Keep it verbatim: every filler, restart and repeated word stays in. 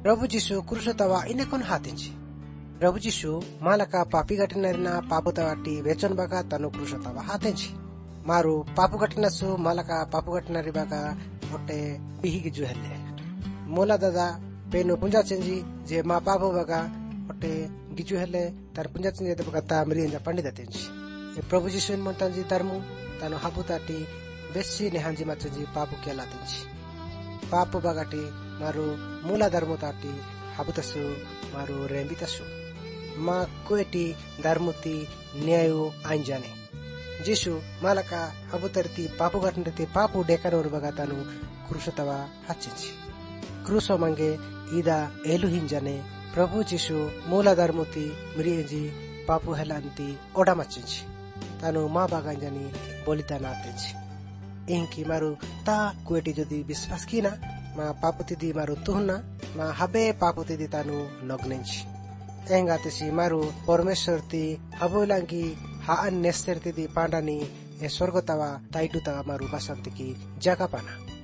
प्रभु जीशु क्रूस तवा इने कोन हातिंची प्रभु जीशु मालका पापी गटिनरिन पापु तवाटी वेचन बागा तनु क्रूस तवा हातिंची मारू पापु गटिनसु मालका पापु गटिनरि बागा ओटे बिहिगी जुहेले मोला दादा पेनु पुंजा चेंजी जे मा पापु बागा ओटे गिजु हेले तार पुंजा चेंजी ते बगा ता मरियंजा पंडित तेंची ए प्रभु जीशु इन montanji धर्मु तनु हाबुताटी बेसी नेहांजी माचेंजी पापु केला तेंची पापु बागाटी मारू मूला धर्म ताटी हाबुतसु मारू रेंबितसु मा कोएटी धर्मुती न्यायो आंजाने जीशु मालका हाबुतरती पापु गटनती पापु डेकानोर बगातानु क्रूसतवा हाचिंची क्रूसो मंगे इदा एलुहिन जाने प्रभु जीशु मूला धर्मुती मरियंजी पापु हेलांती ओडा मचिंची तानु मा बागांजानी बोलिदान आतेंची इंकी मारू ता कोएटी जदी विश्वास कीना मा पापुती दी मारू तुहना मा हबे पापुती दी तानु नग्नेंची एंगातेसी मारू परमेश्वर ती हबोलांगी हाअन नेस्तर ती दी पांडानी ए स्वर्गतावा ताइटुता मारू बसंत की जगह पाना